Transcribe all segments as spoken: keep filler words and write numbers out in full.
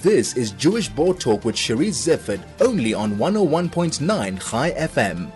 This is Jewish Board Talk with Cherise Zifford, only on one oh one point nine Chai F M.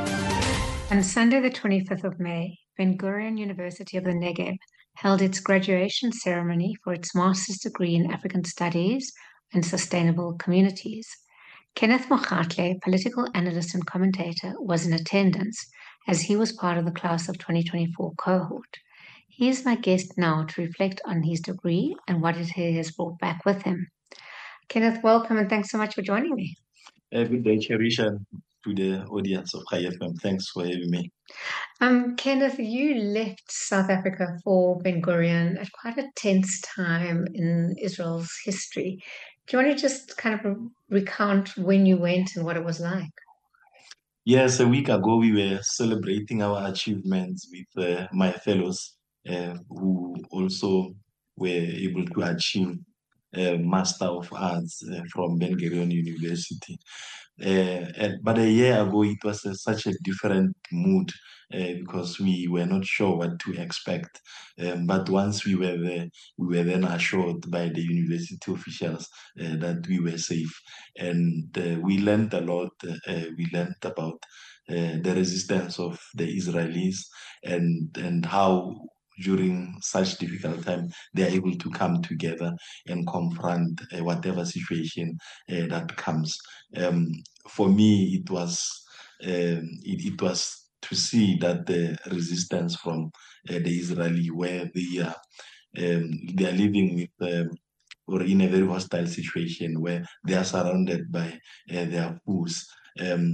On Sunday, the twenty-fifth of May, Ben Gurion University of the Negev held its graduation ceremony for its master's degree in African Studies and Sustainable Communities. Kenneth Mogatle, political analyst and commentator, was in attendance as he was part of the class of twenty twenty-four cohort. He is my guest now to reflect on his degree and what it has brought back with him. Kenneth, welcome and thanks so much for joining me. Uh, good day, Cherish, and to the audience of Chai F M. Thanks for having me. Um, Kenneth, you left South Africa for Ben Gurion at quite a tense time in Israel's history. Do you want to just kind of recount when you went and what it was like? Yes, a week ago we were celebrating our achievements with uh, my fellows uh, who also were able to achieve a Master of Arts uh, from Ben Gurion University. Uh, and, but a year ago, it was uh, such a different mood uh, because we were not sure what to expect. Um, but once we were there, we were then assured by the university officials uh, that we were safe. And uh, we learned a lot. Uh, we learned about uh, the resistance of the Israelis and, and how during such difficult time, they are able to come together and confront uh, whatever situation uh, that comes. Um, for me, it was um, it, it was to see that the resistance from uh, the Israeli, where they are um, they are living with um, or in a very hostile situation where they are surrounded by uh, their foes. Um,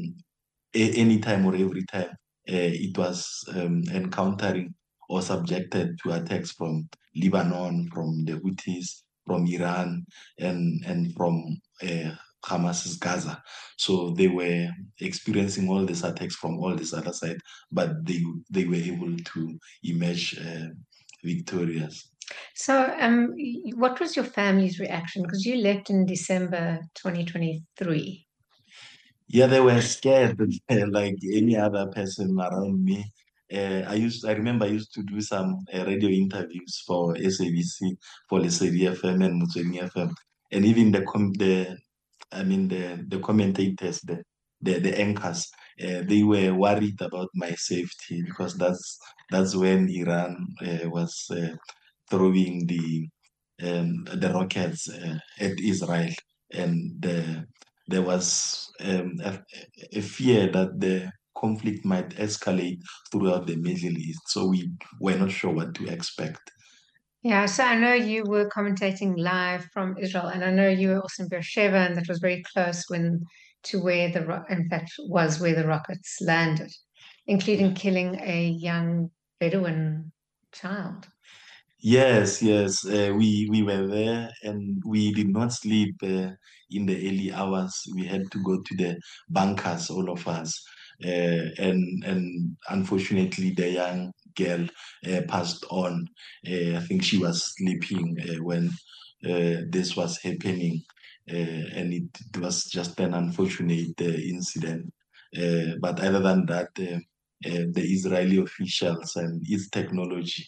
any time or every time, uh, it was um, encountering or subjected to attacks from Lebanon, from the Houthis, from Iran, and and from uh, Hamas's Gaza. So they were experiencing all these attacks from all this other side, but they they were able to emerge uh, victorious. So, um, what was your family's reaction? Because you left in December twenty twenty-three. Yeah, they were scared like any other person around me. Uh, I used, I remember I used to do some uh, radio interviews for S A B C, for Lesedi F M and Motsweding F M, and even the com the, I mean the the commentators, the the, the anchors, uh, they were worried about my safety because that's that's when Iran uh, was uh, throwing the um, the rockets uh, at Israel, and uh, there was um, a, a fear that the conflict might escalate throughout the Middle East. So we were not sure what to expect. Yeah, so I know you were commentating live from Israel, and I know you were also in Beersheba, and that was very close when to where the ro- in fact was where the rockets landed, including killing a young Bedouin child. Yes, yes, uh, we we were there and we did not sleep uh, in the early hours. We had to go to the bunkers, all of us, uh, and and unfortunately, the young girl uh, passed on. Uh, I think she was sleeping uh, when uh, this was happening, uh, and it, it was just an unfortunate uh, incident. Uh, but other than that, uh, uh, the Israeli officials and its technology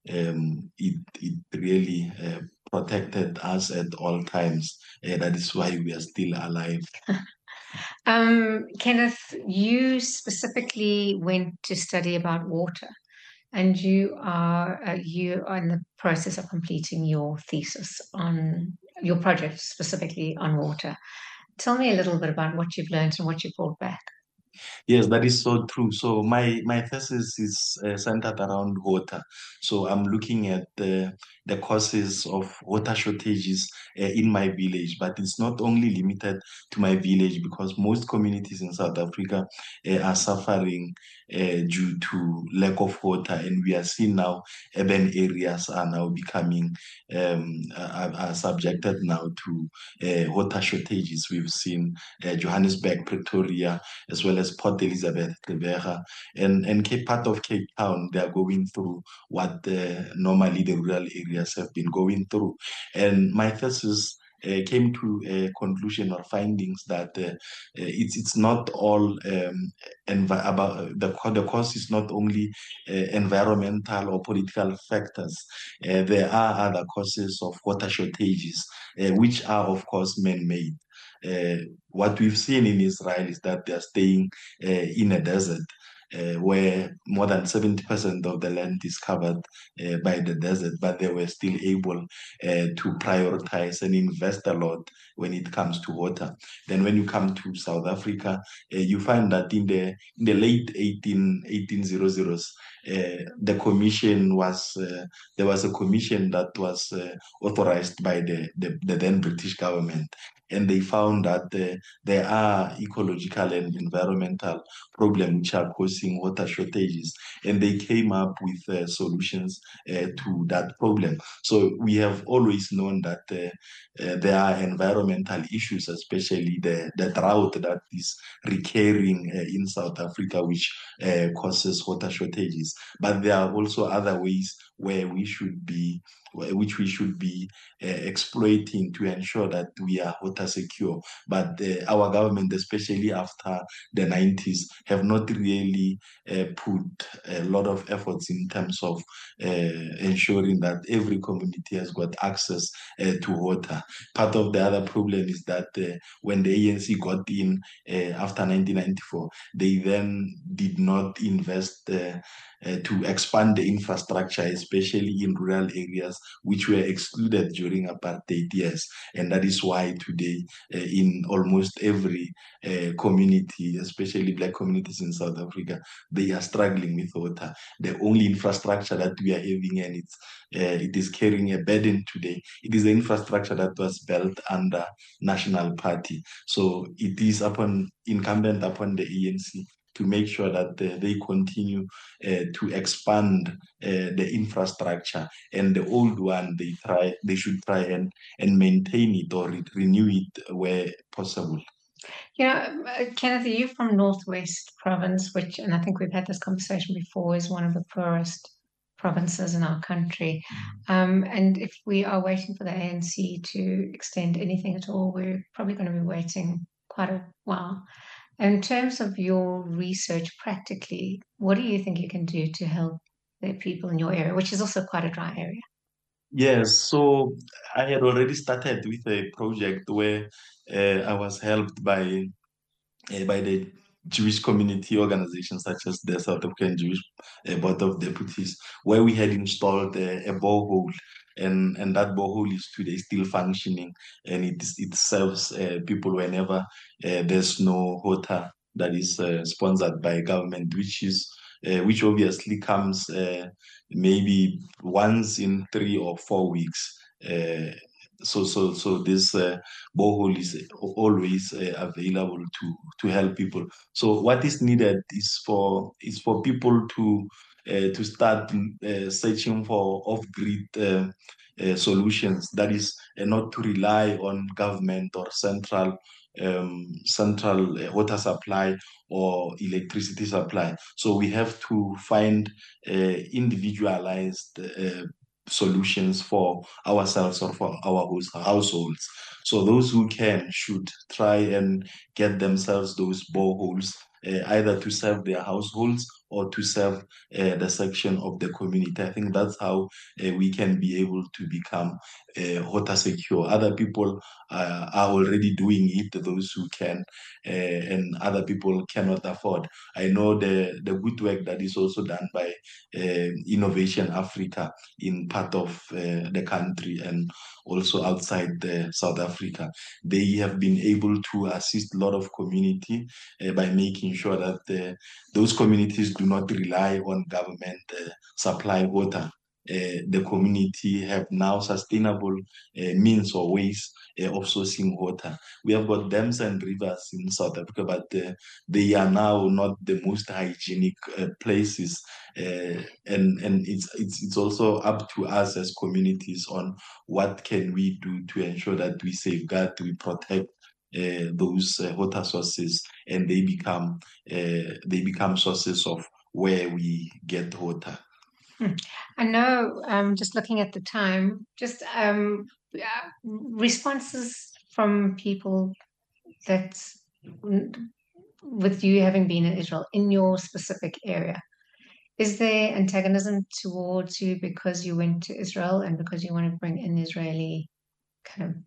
um, it it really uh, protected us at all times. Uh, that is why we are still alive. Um, Kenneth, you specifically went to study about water, and you are uh, you are in the process of completing your thesis on your project specifically on water. Tell me a little bit about what you've learned and what you brought back. Yes, that is so true. So my my thesis is uh, centered around water. So I'm looking at the the causes of water shortages uh, in my village, but it's not only limited to my village because most communities in South Africa uh, are suffering uh, due to lack of water, and we are seeing now urban areas are now becoming um, are, are subjected now to uh, water shortages. We've seen uh, Johannesburg, Pretoria, as well as Port Elizabeth, Gqeberha, and, and Cape, part of Cape Town, they are going through what uh, normally the rural areas have been going through. And my thesis uh, came to a conclusion or findings that uh, it's it's not all um, envi- about the the cause is not only uh, environmental or political factors. Uh, there are other causes of water shortages, uh, which are of course man-made. Uh, what we've seen in Israel is that they are staying uh, in a desert uh, where more than seventy percent of the land is covered uh, by the desert, but they were still able uh, to prioritize and invest a lot when it comes to water. Then when you come to South Africa, uh, you find that in the in the late eighteen, eighteen hundreds, uh, the commission was, uh, there was a commission that was uh, authorized by the, the, the then British government. And they found that uh, there are ecological and environmental problems which are causing water shortages. And they came up with uh, solutions uh, to that problem. So we have always known that uh, uh, there are environmental issues, especially the, the drought that is recurring uh, in South Africa, which uh, causes water shortages. But there are also other ways where we should be which we should be uh, exploiting to ensure that we are water secure. But uh, our government, especially after the nineties, have not really uh, put a lot of efforts in terms of uh, ensuring that every community has got access uh, to water. Part of the other problem is that uh, when the A N C got in uh, after nineteen ninety-four, they then did not invest uh, uh, to expand the infrastructure, especially in rural areas, which were excluded during apartheid years. And that is why today, uh, in almost every uh, community, especially Black communities in South Africa, they are struggling with water. The only infrastructure that we are having, and it's, uh, it is carrying a burden today, it is the infrastructure that was built under National Party. So it is upon incumbent upon the A N C to make sure that uh, they continue uh, to expand uh, the infrastructure, and the old one they try they should try and and maintain it or re- renew it where possible. You know, uh, Kenneth, you from Northwest Province, which, and I think we've had this conversation before, is one of the poorest provinces in our country. Um, and if we are waiting for the A N C to extend anything at all, we're probably going to be waiting quite a while. In terms of your research practically, what do you think you can do to help the people in your area, which is also quite a dry area? Yes, so I had already started with a project where uh, I was helped by uh, by the Jewish community organizations such as the South African Jewish uh, Board of Deputies, where we had installed a, a borehole, and and that borehole is today still functioning, and it is- it serves uh, people whenever uh, there's no water that is uh, sponsored by government, which is uh, which obviously comes uh, maybe once in three or four weeks. Uh, so so so this uh, borehole is always uh, available to to help people. So what is needed is for is for people to uh, to start uh, searching for off-grid uh, uh, solutions. That is, uh, not to rely on government or central um, central uh, water supply or electricity supply. So we have to find uh, individualized uh, solutions for ourselves or for our host- households. So those who can should try and get themselves those boreholes, uh, either to serve their households or to serve uh, the section of the community. I think that's how uh, we can be able to become uh, water secure. Other people uh, are already doing it, those who can, uh, and other people cannot afford. I know the, the good work that is also done by uh, Innovation Africa in part of uh, the country and also outside uh, South Africa. They have been able to assist a lot of community uh, by making sure that uh, those communities do not rely on government uh, supply water. Uh, the community have now sustainable uh, means or ways uh, of sourcing water. We have got dams and rivers in South Africa, but uh, they are now not the most hygienic uh, places. Uh, and and it's, it's it's also up to us as communities on what can we do to ensure that we safeguard, we protect uh, those uh, water sources, and they become uh, they become sources of where we get water. Hmm. I know, um, just looking at the time, just um, yeah, responses from people that, mm, with you having been in Israel in your specific area, is there antagonism towards you because you went to Israel and because you want to bring in Israeli kind of?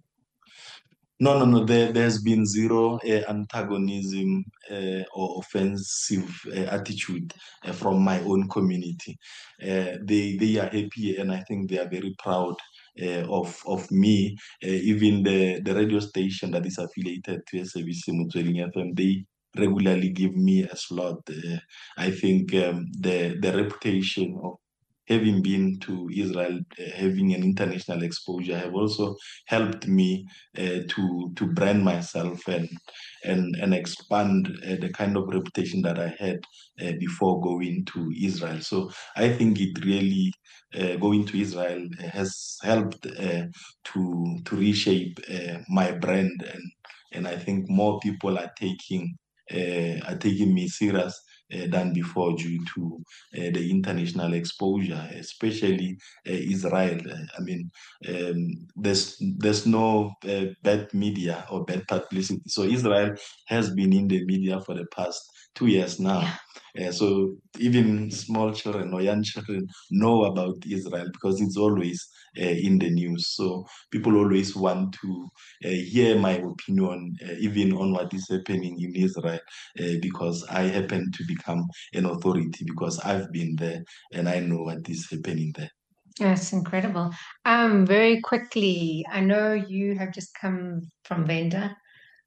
No, no, no. There, there's been zero uh, antagonism uh, or offensive uh, attitude uh, from my own community. Uh, they, they are happy, and I think they are very proud uh, of of me. Uh, even the the radio station that is affiliated to S A B C Motsweding F M, they regularly give me a slot. Uh, I think um, the the reputation of having been to Israel, uh, having an international exposure, have also helped me uh, to to brand myself and and and expand uh, the kind of reputation that I had uh, before going to Israel. So I think it really uh, going to Israel has helped uh, to to reshape uh, my brand, and and I think more people are taking uh, are taking me serious uh, than before due to uh, the international exposure, especially uh, Israel. Uh, I mean, um, there's there's no uh, bad media or bad publicity. So Israel has been in the media for the past two years now. Uh, so even small children or young children know about Israel because it's always uh, in the news. So people always want to uh, hear my opinion, uh, even on what is happening in Israel, uh, because I happen to become an authority because I've been there and I know what is happening there. That's incredible. Um, very quickly, I know you have just come from Venda,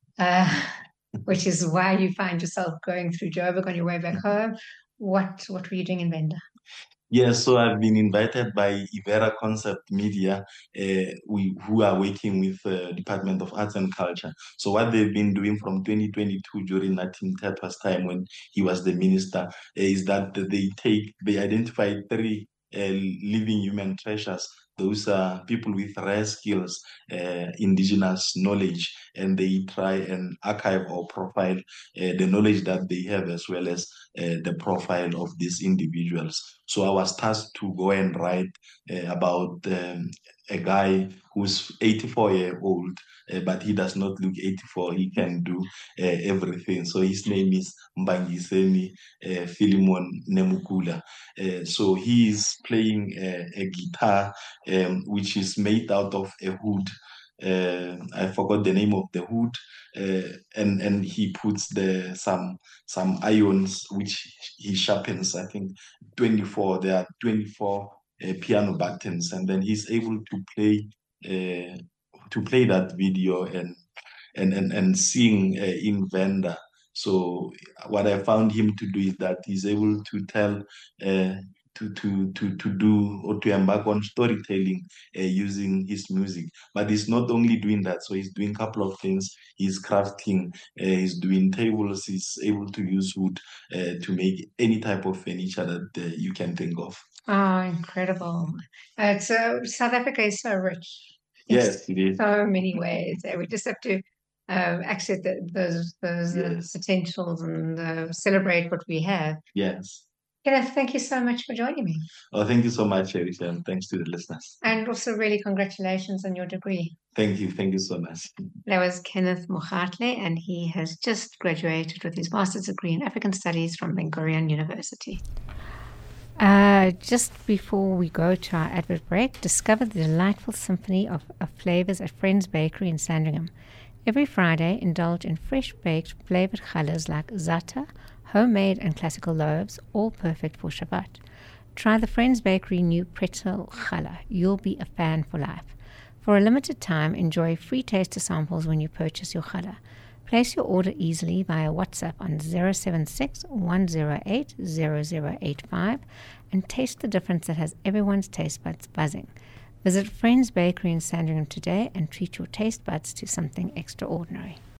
uh, which is why you find yourself going through Joburg on your way back home. What what were you doing in Venda? Yes, so I've been invited by Ivera Concept Media, uh, we, who are working with the Department of Arts and Culture. So what they've been doing from twenty twenty-two during Natim Tepa's time when he was the minister, uh, is that they take, they identify three uh, living human treasures. Those are people with rare skills, uh, indigenous knowledge, and they try and archive or profile uh, the knowledge that they have as well as uh, the profile of these individuals. So I was tasked to go and write uh, about um, a guy who's eighty-four year old, uh, but he does not look eighty-four. He can do uh, everything. So his name is Mbangiseni uh, Philemon Nemukula. Uh, so he is playing a, a guitar um, which is made out of a wood. Uh, I forgot the name of the wood, uh, and and he puts the some some ions which he sharpens. I think twenty-four. There are twenty-four uh, piano buttons, and then he's able to play uh, to play that video and and and and sing uh, in Venda. So what I found him to do is that he's able to tell. Uh, to, to, to, to do or to embark on storytelling uh, using his music. But he's not only doing that, so he's doing a couple of things. He's crafting, uh, he's doing tables, he's able to use wood uh, to make any type of furniture that uh, you can think of. Oh, incredible. Uh, so South Africa is so rich in Yes, it is. so many ways. Uh, We just have to uh, accept the, those those uh, Yes, potentials and uh, celebrate what we have. yes. Kenneth, thank you so much for joining me. Oh, thank you so much, Erica, and thanks to the listeners. And also, really, congratulations on your degree. Thank you, thank you so much. That was Kenneth Mogatle, and he has just graduated with his master's degree in African Studies from Ben Gurion University. Uh, just before we go to our advert break, discover the delightful symphony of, of flavors at Friends Bakery in Sandringham. Every Friday, indulge in fresh-baked flavored challahs like za'atar, homemade and classical loaves, all perfect for Shabbat. Try the Friends Bakery new pretzel challah. You'll be a fan for life. For a limited time, enjoy free taster samples when you purchase your challah. Place your order easily via WhatsApp on zero seven six, one zero eight, zero zero eight five and taste the difference that has everyone's taste buds buzzing. Visit Friends Bakery in Sandringham today and treat your taste buds to something extraordinary.